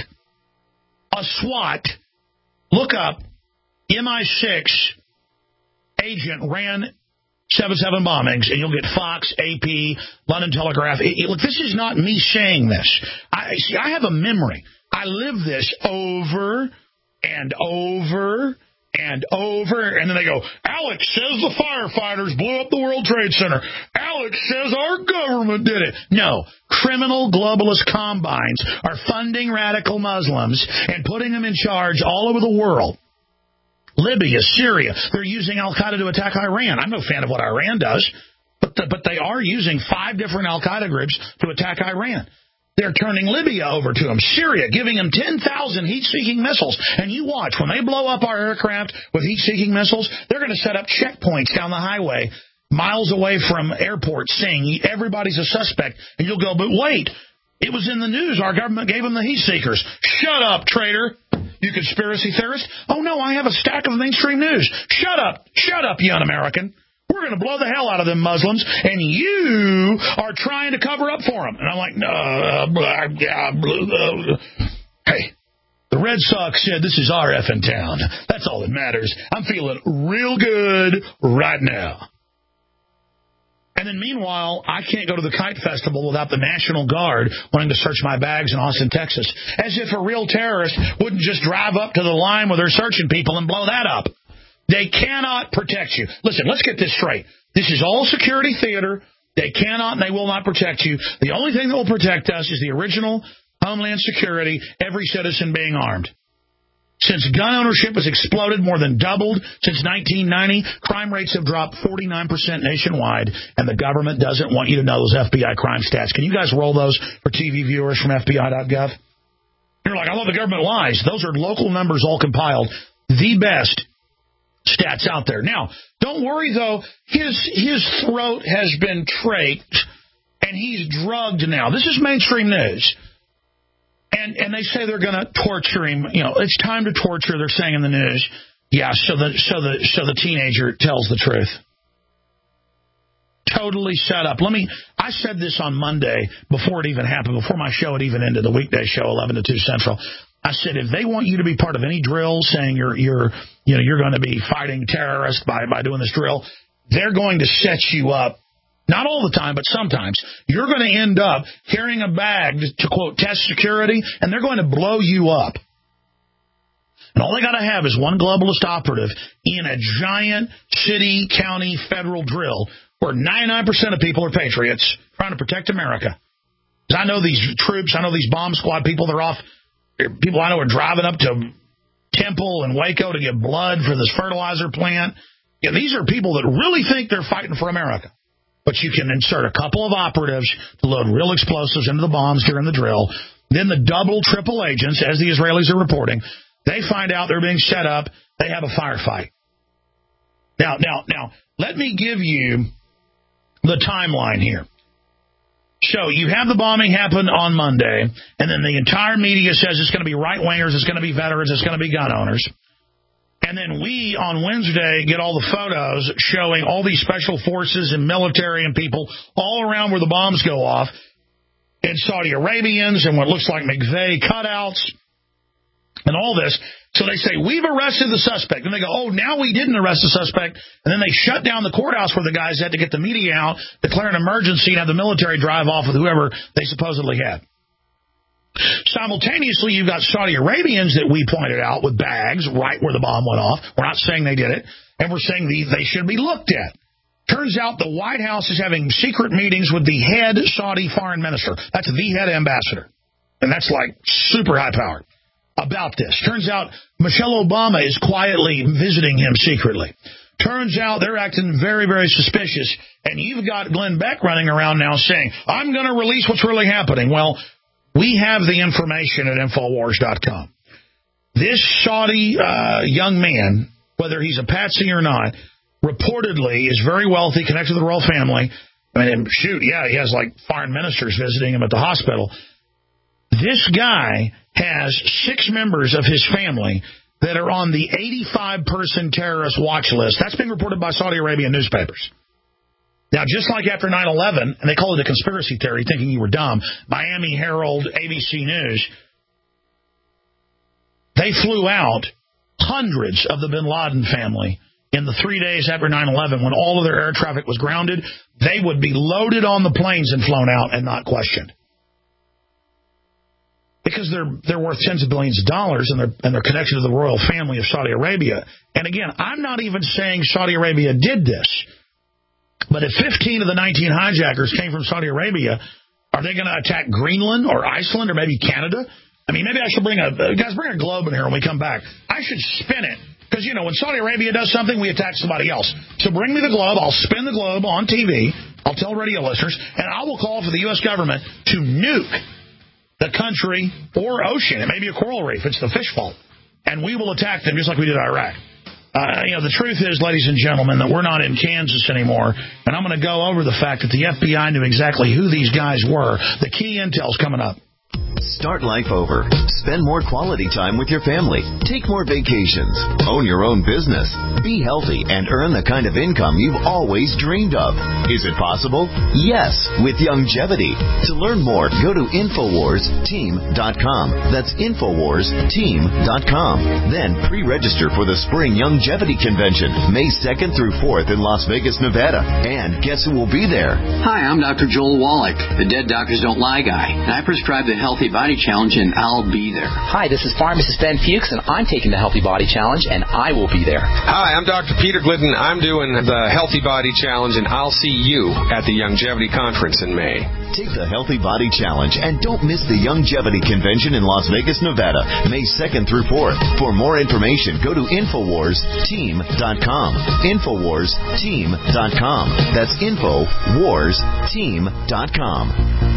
a SWAT, look up, M I six agent ran seven seven bombings, and you'll get Fox, A P, London Telegraph. It, it, look, this is not me saying this. I see. I have a memory. I live this over and over and over, and then they go, Alex says the firefighters blew up the World Trade Center. Alex says our government did it. No. Criminal globalist combines are funding radical Muslims and putting them in charge all over the world. Libya, Syria, they're using Al-Qaeda to attack Iran. I'm no fan of what Iran does, but the, but they are using five different Al-Qaeda groups to attack Iran. They're turning Libya over to them, Syria, giving them ten thousand heat-seeking missiles. And you watch, when they blow up our aircraft with heat-seeking missiles, they're going to set up checkpoints down the highway miles away from airports saying everybody's a suspect. And you'll go, but wait, it was in the news. Our government gave them the heat seekers. Shut up, traitor. You conspiracy theorist. Oh, no, I have a stack of mainstream news. Shut up. Shut up, you un-American. We're going to blow the hell out of them Muslims, and you are trying to cover up for them. And I'm like, no. Uh, blah, blah, blah. Hey, the Red Sox said this is our effing town. That's all that matters. I'm feeling real good right now. And then meanwhile, I can't go to the Kite Festival without the National Guard wanting to search my bags in Austin, Texas. As if a real terrorist wouldn't just drive up to the line where they're searching people and blow that up. They cannot protect you. Listen, let's get this straight. This is all security theater. They cannot and they will not protect you. The only thing that will protect us is the original Homeland Security, every citizen being armed. Since gun ownership has exploded, more than doubled since nineteen ninety, crime rates have dropped forty-nine percent nationwide, and the government doesn't want you to know those F B I crime stats. Can you guys roll those for T V viewers from F B I dot gov? You're like, I love the government lies. Those are local numbers all compiled. The best stats out there. Now, don't worry, though. His his throat has been trached, and he's drugged now. This is mainstream news. And and they say they're going to torture him. You know, it's time to torture, they're saying in the news. Yeah, so the so the so the teenager tells the truth. Totally set up. Let me I said this on Monday before it even happened, before my show had even ended, the weekday show, eleven to two Central. I said, if they want you to be part of any drill saying you're you're you know you're going to be fighting terrorists by, by doing this drill, they're going to set you up. Not all the time, but sometimes. You're going to end up carrying a bag to, quote, test security, and they're going to blow you up. And all they got to have is one globalist operative in a giant city, county, federal drill where ninety-nine percent of people are patriots trying to protect America. I know these troops, I know these bomb squad people, they're off, people I know are driving up to Temple and Waco to give blood for this fertilizer plant. Yeah, these are people that really think they're fighting for America. But you can insert a couple of operatives to load real explosives into the bombs during the drill. Then the double, triple agents, as the Israelis are reporting, they find out they're being set up. They have a firefight. Now, now, now, let me give you the timeline here. So you have the bombing happen on Monday, and then the entire media says it's going to be right-wingers, it's going to be veterans, it's going to be gun owners. And then we, on Wednesday, get all the photos showing all these special forces and military and people all around where the bombs go off, and Saudi Arabians and what looks like McVeigh cutouts and all this. So they say, we've arrested the suspect. And they go, oh, now we didn't arrest the suspect. And then they shut down the courthouse where the guys had to get the media out, declare an emergency, and have the military drive off with whoever they supposedly had. Simultaneously, you've got Saudi Arabians that we pointed out with bags right where the bomb went off. We're not saying they did it, and we're saying the, they should be looked at. Turns out the White House is having secret meetings with the head Saudi foreign minister. That's the head ambassador, and that's like super high power about this. Turns out Michelle Obama is quietly visiting him secretly. Turns out they're acting very, very suspicious, and you've got Glenn Beck running around now saying, I'm going to release what's really happening. Well, we have the information at Infowars dot com. This Saudi uh, young man, whether he's a patsy or not, reportedly is very wealthy, connected to the royal family. I mean, shoot, yeah, he has like foreign ministers visiting him at the hospital. This guy has six members of his family that are on the eighty-five person terrorist watch list. That's been reported by Saudi Arabian newspapers. Now, just like after nine eleven, and they call it a conspiracy theory, thinking you were dumb, Miami Herald, A B C News, they flew out hundreds of the bin Laden family in the three days after nine eleven when all of their air traffic was grounded. They would be loaded on the planes and flown out and not questioned. Because they're they're worth tens of billions of dollars, and they're and they're connected to the royal family of Saudi Arabia. And again, I'm not even saying Saudi Arabia did this. But if fifteen of the nineteen hijackers came from Saudi Arabia, are they going to attack Greenland or Iceland or maybe Canada? I mean, maybe I should bring a guys bring a globe in here when we come back. I should spin it because you know when Saudi Arabia does something, we attack somebody else. So bring me the globe. I'll spin the globe on T V. I'll tell radio listeners, and I will call for the U S government to nuke the country or ocean. It may be a coral reef. It's the fish fault. And we will attack them just like we did Iraq. Uh, you know, the truth is, ladies and gentlemen, that we're not in Kansas anymore. And I'm going to go over the fact that the F B I knew exactly who these guys were. The key intel's coming up. Start life over. Spend more quality time with your family. Take more vacations. Own your own business. Be healthy and earn the kind of income you've always dreamed of. Is it possible? Yes, with Youngevity. To learn more, go to Infowars Team dot com. That's Infowars Team dot com. Then pre-register for the Spring Youngevity Convention, May second through fourth in Las Vegas, Nevada. And guess who will be there? Hi, I'm Doctor Joel Wallach, the Dead Doctors Don't Lie guy. And I prescribe the Healthy Body Challenge, and I'll be there. Hi, this is Pharmacist Ben Fuchs, and I'm taking the Healthy Body Challenge, and I will be there. Hi, I'm Doctor Peter Glidden. I'm doing the Healthy Body Challenge, and I'll see you at the Youngevity Conference in May. Take the Healthy Body Challenge, and don't miss the Youngevity Convention in Las Vegas, Nevada, May second through fourth. For more information, go to Infowars Team dot com. Infowars Team dot com. That's Infowars Team dot com.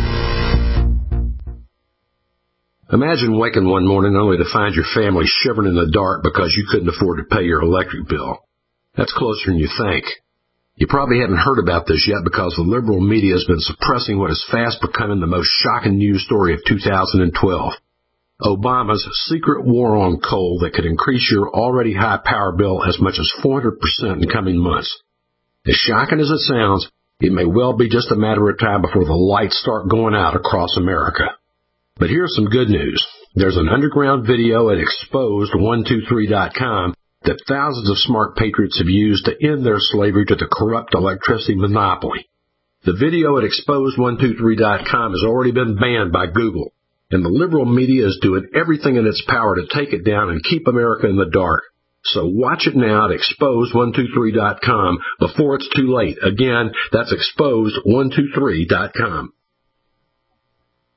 Imagine waking one morning only to find your family shivering in the dark because you couldn't afford to pay your electric bill. That's closer than you think. You probably haven't heard about this yet because the liberal media has been suppressing what is fast becoming the most shocking news story of two thousand twelve. Obama's secret war on coal that could increase your already high power bill as much as four hundred percent in coming months. As shocking as it sounds, it may well be just a matter of time before the lights start going out across America. But here's some good news. There's an underground video at exposed one two three dot com that thousands of smart patriots have used to end their slavery to the corrupt electricity monopoly. The video at exposed one two three dot com has already been banned by Google, and the liberal media is doing everything in its power to take it down and keep America in the dark. So watch it now at exposed one two three dot com before it's too late. Again, that's exposed one two three dot com.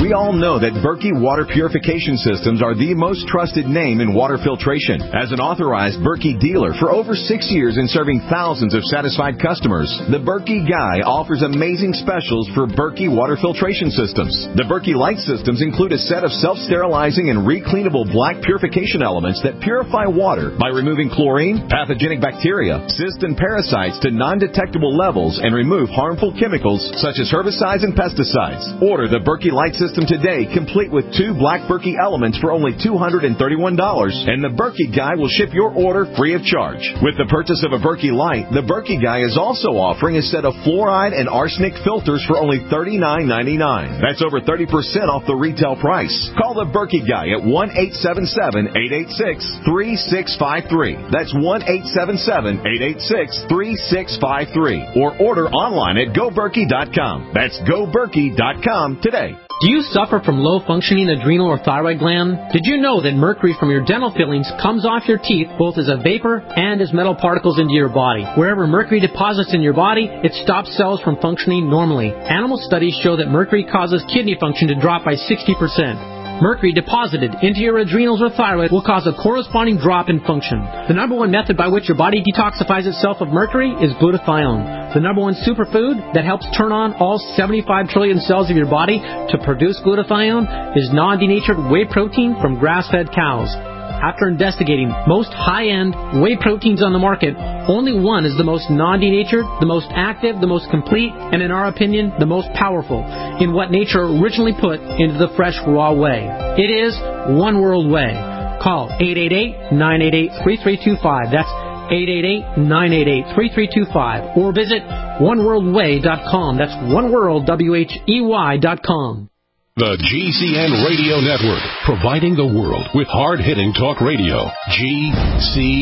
We all know that Berkey Water Purification Systems are the most trusted name in water filtration. As an authorized Berkey dealer for over six years and serving thousands of satisfied customers, the Berkey Guy offers amazing specials for Berkey Water Filtration Systems. The Berkey Light Systems include a set of self-sterilizing and recleanable black purification elements that purify water by removing chlorine, pathogenic bacteria, cysts, and parasites to non-detectable levels and remove harmful chemicals such as herbicides and pesticides. Order the Berkey Light System today, complete with two black Berkey elements for only two hundred thirty-one dollars, and the Berkey Guy will ship your order free of charge. With the purchase of a Berkey Light, the Berkey Guy is also offering a set of fluoride and arsenic filters for only thirty-nine ninety-nine. That's over thirty percent off the retail price. Call the Berkey Guy at one eight seven seven, eight eight six, three six five three. That's one eight seven seven, eight eight six, three six five three. Or order online at go berkey dot com. That's go berkey dot com today. Do you suffer from low-functioning adrenal or thyroid gland? Did you know that mercury from your dental fillings comes off your teeth both as a vapor and as metal particles into your body? Wherever mercury deposits in your body, it stops cells from functioning normally. Animal studies show that mercury causes kidney function to drop by sixty percent. Mercury deposited into your adrenals or thyroid will cause a corresponding drop in function. The number one method by which your body detoxifies itself of mercury is glutathione. The number one superfood that helps turn on all seventy-five trillion cells of your body to produce glutathione is non-denatured whey protein from grass-fed cows. After investigating most high-end whey proteins on the market, only one is the most non-denatured, the most active, the most complete, and in our opinion, the most powerful in what nature originally put into the fresh raw whey. It is One World Whey. Call eight eight eight, nine eight eight, three three two five. That's eight eight eight, nine eight eight, three three two five. Or visit one world way dot com. That's oneworld, W H E Y dot com. The G C N Radio Network, providing the world with hard-hitting talk radio. G C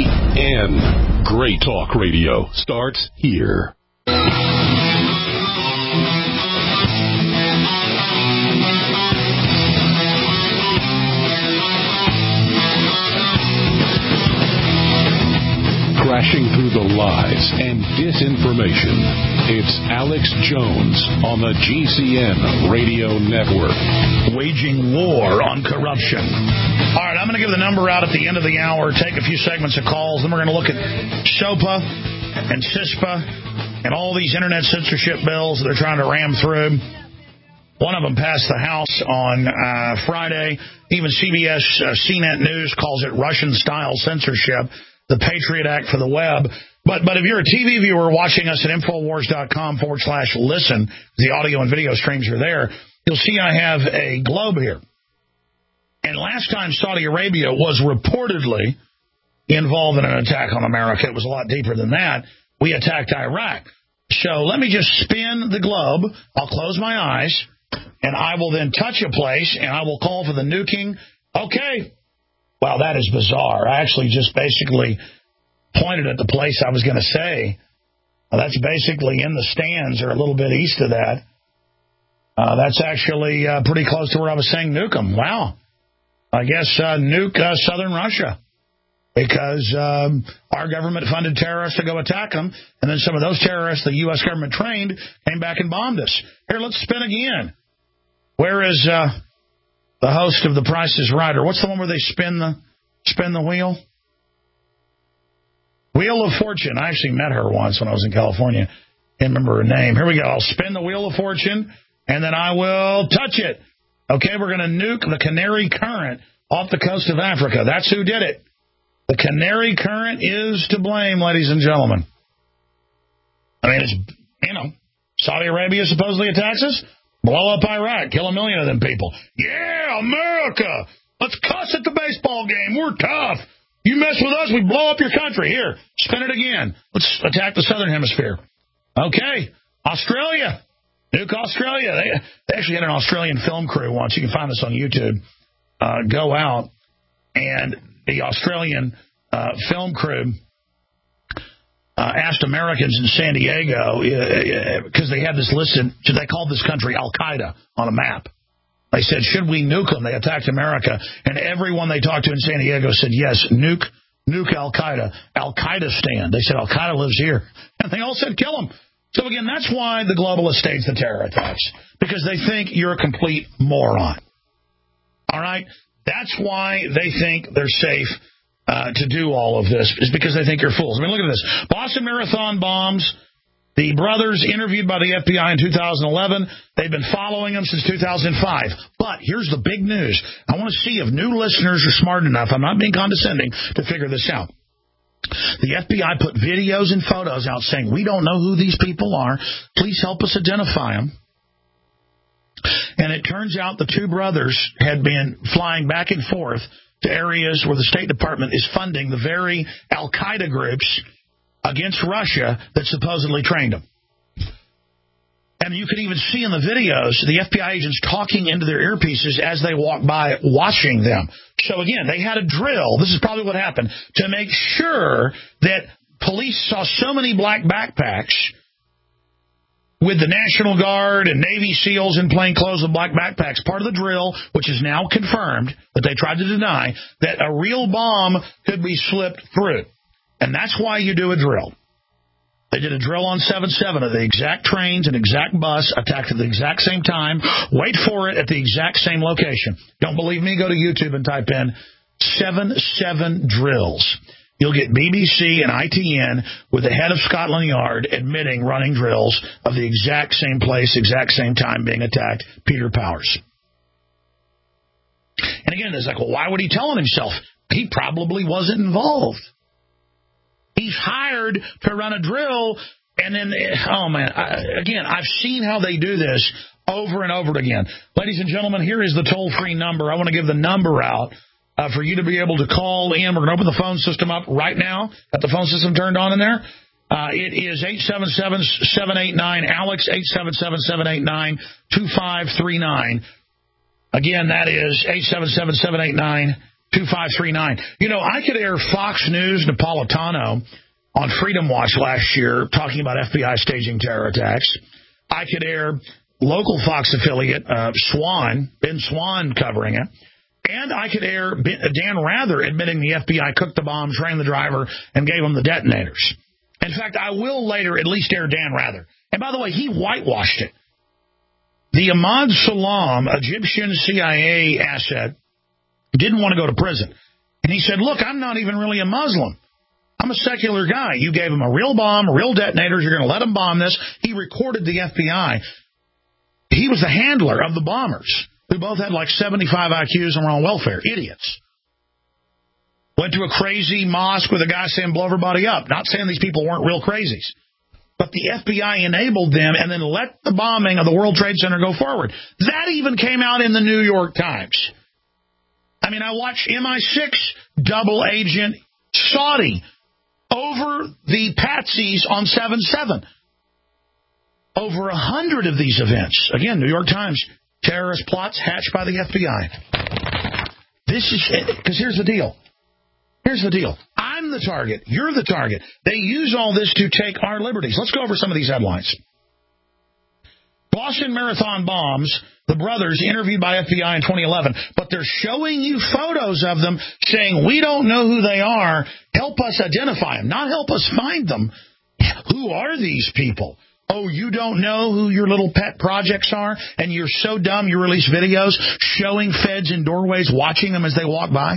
N. Great talk radio starts here. Crashing through the lies and disinformation. It's Alex Jones on the G C N Radio Network. Waging war on corruption. All right, I'm going to give the number out at the end of the hour, take a few segments of calls, then we're going to look at SOPA and CISPA and all these internet censorship bills that they're trying to ram through. One of them passed the House on uh, Friday. Even C B S uh, C net News calls it Russian-style censorship. The Patriot Act for the web. But but if you're a T V viewer watching us at Infowars.com forward slash listen, the audio and video streams are there, you'll see I have a globe here. And last time Saudi Arabia was reportedly involved in an attack on America, it was a lot deeper than that. We attacked Iraq. So let me just spin the globe. I'll close my eyes, and I will then touch a place, and I will call for the nuking. Okay. Wow, that is bizarre. I actually just basically pointed at the place I was going to say. Uh, that's basically in the stands or a little bit east of that. Uh, that's actually uh, pretty close to where I was saying nuke them. Wow. I guess uh, nuke uh, southern Russia because um, our government funded terrorists to go attack them, and then some of those terrorists the U S government trained came back and bombed us. Here, let's spin again. Where is... Uh, The host of The Price is Right, or what's the one where they spin the spin the wheel? Wheel of Fortune. I actually met her once when I was in California. Can't remember her name. Here we go. I'll spin the Wheel of Fortune, and then I will touch it. Okay, we're going to nuke the Canary Current off the coast of Africa. That's who did it. The Canary Current is to blame, ladies and gentlemen. I mean, it's, you know, Saudi Arabia supposedly attacks us. Blow up Iraq. Kill a million of them people. Yeah, America. Let's cuss at the baseball game. We're tough. You mess with us, we blow up your country. Here, spin it again. Let's attack the southern hemisphere. Okay, Australia. Nuke Australia. They, they actually had an Australian film crew once. You can find this on YouTube. Uh, go out, and the Australian uh, film crew Uh, asked Americans in San Diego, because uh, they had this listed, so they called this country Al-Qaeda on a map. They said, should we nuke them? They attacked America. And everyone they talked to in San Diego said, yes, nuke nuke Al-Qaeda. Al-Qaeda stand. They said, Al-Qaeda lives here. And they all said, kill them. So, again, that's why the globalists stage the terror attacks, because they think you're a complete moron. All right? That's why they think they're safe uh, to do all of this, is because they think you're fools. I mean, look at this. Boston Marathon bombs. The brothers interviewed by the F B I in two thousand eleven. They've been following them since two thousand five. But here's the big news. I want to see if new listeners are smart enough, I'm not being condescending, to figure this out. The F B I put videos and photos out saying, we don't know who these people are. Please help us identify them. And it turns out the two brothers had been flying back and forth to areas where the State Department is funding the very Al-Qaeda groups against Russia that supposedly trained them. And you can even see in the videos the F B I agents talking into their earpieces as they walk by, watching them. So, again, they had a drill. This is probably what happened, to make sure that police saw so many black backpacks with the National Guard and Navy SEALs in plain clothes with black backpacks. Part of the drill, which is now confirmed, that they tried to deny, that a real bomb could be slipped through. And that's why you do a drill. They did a drill on seven seven of the exact trains and exact bus attacked at the exact same time. Wait for it at the exact same location. Don't believe me? Go to YouTube and type in seven seven drills. You'll get B B C and I T N with the head of Scotland Yard admitting running drills of the exact same place, exact same time being attacked, Peter Powers. And again, it's like, well, why would he tell on himself? He probably wasn't involved. He's hired to run a drill, and then, oh, man, I, again, I've seen how they do this over and over again. Ladies and gentlemen, here is the toll-free number. I want to give the number out uh, for you to be able to call in. We're going to open the phone system up right now. Got the phone system turned on in there. Uh, it is eight seven seven, seven eight nine, ALEX, eight seven seven, seven eight nine, two five three nine. Again, that is eight seven seven, seven eight nine, two five three nine. You know, I could air Fox News Napolitano on Freedom Watch last year talking about F B I staging terror attacks. I could air local Fox affiliate uh, Swan, Ben Swan covering it. And I could air Dan Rather admitting the F B I cooked the bomb, trained the driver, and gave him the detonators. In fact, I will later at least air Dan Rather. And by the way, he whitewashed it. The Ahmad Salam, Egyptian C I A asset, didn't want to go to prison. And he said, look, I'm not even really a Muslim. I'm a secular guy. You gave him a real bomb, real detonators. You're going to let him bomb this. He recorded the F B I. He was the handler of the bombers, who both had like seventy-five I Qs and were on welfare. Idiots. Went to a crazy mosque with a guy saying, blow everybody up. Not saying these people weren't real crazies. But the F B I enabled them and then let the bombing of the World Trade Center go forward. That even came out in the New York Times. I mean, I watched M I six double agent Saudi over the patsies on seven seven. Over a hundred of these events. Again, New York Times, terrorist plots hatched by the F B I. This is, because here's the deal. Here's the deal. I'm the target. You're the target. They use all this to take our liberties. Let's go over some of these headlines. Boston Marathon bombs, the brothers interviewed by F B I in twenty eleven, but they're showing you photos of them saying, we don't know who they are. Help us identify them, not help us find them. Who are these people? Oh, you don't know who your little pet projects are, and you're so dumb you release videos showing feds in doorways, watching them as they walk by?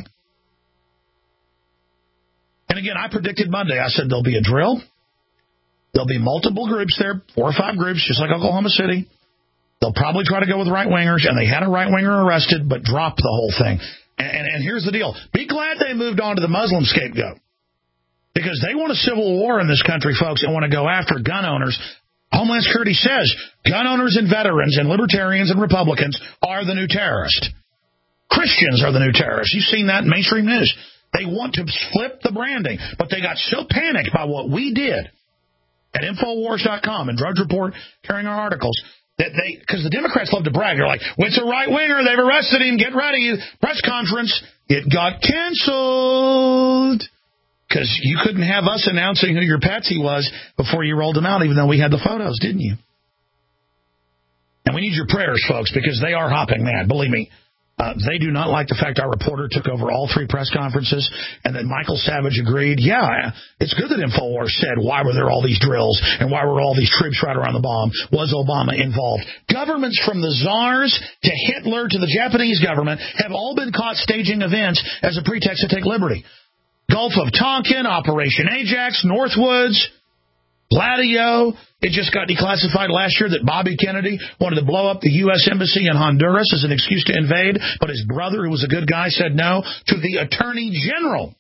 And again, I predicted Monday. I said there'll be a drill. There'll be multiple groups there, four or five groups, just like Oklahoma City. They'll probably try to go with right-wingers, and they had a right-winger arrested, but dropped the whole thing. And, and, and here's the deal. Be glad they moved on to the Muslim scapegoat, because they want a civil war in this country, folks, and want to go after gun owners. Homeland Security says gun owners and veterans and libertarians and Republicans are the new terrorists. Christians are the new terrorists. You've seen that in mainstream news. They want to flip the branding, but they got so panicked by what we did at Infowars dot com and Drudge Report carrying our articles that they, because the Democrats love to brag. They're like, well, it's a right-winger. They've arrested him. Get ready. Press conference. It got canceled. Because you couldn't have us announcing who your patsy was before you rolled them out, even though we had the photos, didn't you? And we need your prayers, folks, because they are hopping mad. Believe me. Uh, they do not like the fact our reporter took over all three press conferences and that Michael Savage agreed, yeah, it's good that InfoWars said, why were there all these drills and why were all these troops right around the bomb? Was Obama involved? Governments from the czars to Hitler to the Japanese government have all been caught staging events as a pretext to take liberty. Gulf of Tonkin, Operation Ajax, Northwoods, Gladio. It just got declassified last year that Bobby Kennedy wanted to blow up the U S Embassy in Honduras as an excuse to invade, but his brother, who was a good guy, said no to the Attorney General.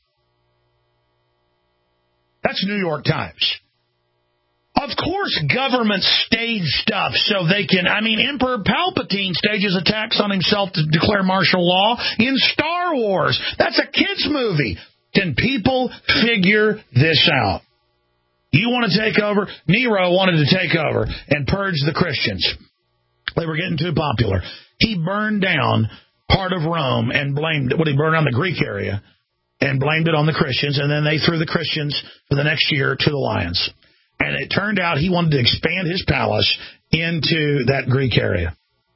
That's New York Times. Of course, governments stage stuff so they can, I mean, Emperor Palpatine stages attacks on himself to declare martial law in Star Wars. That's a kid's movie. Can people figure this out? You want to take over? Nero wanted to take over and purge the Christians. They were getting too popular. He burned down part of Rome and blamed, well, he burned down the Greek area and blamed it on the Christians, and then they threw the Christians for the next year to the lions. And it turned out he wanted to expand his palace into that Greek area.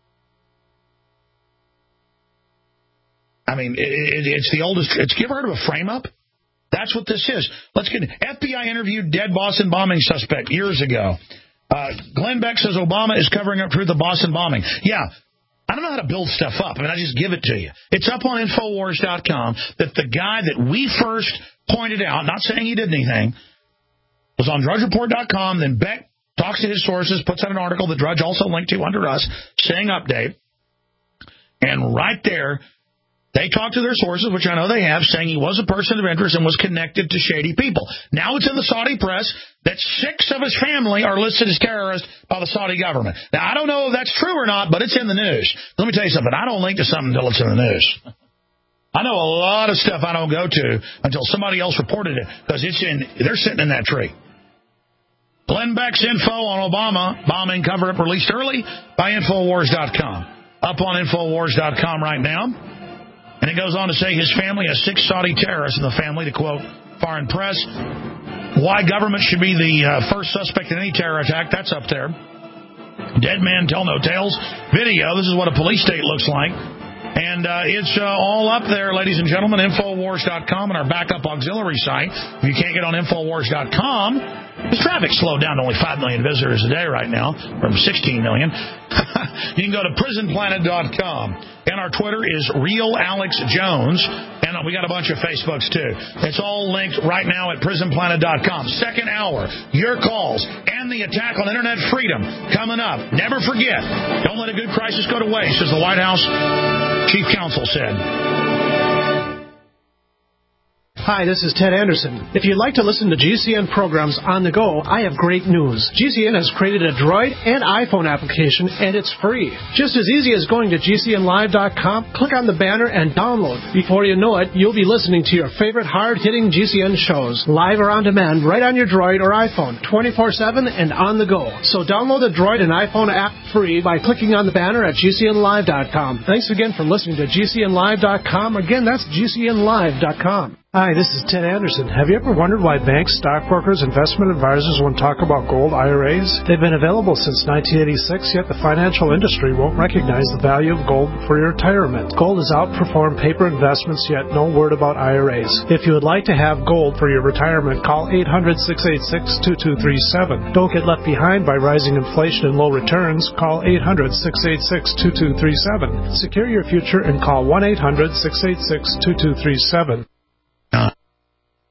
I mean, it, it, it's the oldest. It's, you ever heard of a frame-up? That's what this is. Let's get F B I interviewed dead Boston bombing suspect years ago. Uh, Glenn Beck says Obama is covering up for the Boston bombing. Yeah, I don't know how to build stuff up. I mean, I just give it to you. It's up on Infowars dot com that the guy that we first pointed out, not saying he did anything, was on Drudge Report dot com. Then Beck talks to his sources, puts out an article that Drudge also linked to under us, saying update. And right there, they talked to their sources, which I know they have, saying he was a person of interest and was connected to shady people. Now it's in the Saudi press that six of his family are listed as terrorists by the Saudi government. Now, I don't know if that's true or not, but it's in the news. Let me tell you something. I don't link to something until it's in the news. I know a lot of stuff I don't go to until somebody else reported it, because it's in. They're sitting in that tree. Glenn Beck's info on Obama bombing cover-up released early by Infowars dot com. Up on Infowars dot com right now. And it goes on to say his family has six Saudi terrorists in the family, to quote foreign press. Why government should be the uh, first suspect in any terror attack, that's up there. Dead Man Tell No Tales video. This is what a police state looks like. And uh, it's uh, all up there, ladies and gentlemen, Infowars dot com and our backup auxiliary site. If you can't get on Infowars dot com, because traffic slowed down to only five million visitors a day right now from sixteen million. You can go to Prison Planet dot com. And our Twitter is Real Alex Jones. And we got a bunch of Facebooks, too. It's all linked right now at Prison Planet dot com. Second hour, your calls, and the attack on Internet freedom coming up. Never forget, don't let a good crisis go to waste, as the White House Chief Counsel said. Hi, this is Ted Anderson. If you'd like to listen to G C N programs on the go, I have great news. G C N has created a Droid and iPhone application, and it's free. Just as easy as going to G C N live dot com, click on the banner, and download. Before you know it, you'll be listening to your favorite hard-hitting G C N shows, live or on demand, right on your Droid or iPhone, twenty-four seven and on the go. So download the Droid and iPhone app free by clicking on the banner at G C N live dot com. Thanks again for listening to G C N live dot com. Again, that's G C N live dot com. Hi, this is Ted Anderson. Have you ever wondered why banks, stockbrokers, investment advisors won't talk about gold I R As? They've been available since nineteen eighty-six, yet the financial industry won't recognize the value of gold for your retirement. Gold has outperformed paper investments, yet no word about I R As. If you would like to have gold for your retirement, call eight hundred, six eight six, two two three seven. Don't get left behind by rising inflation and low returns. Call eight hundred, six eight six, two two three seven. Secure your future and call one eight hundred, six eight six, two two three seven. Uh,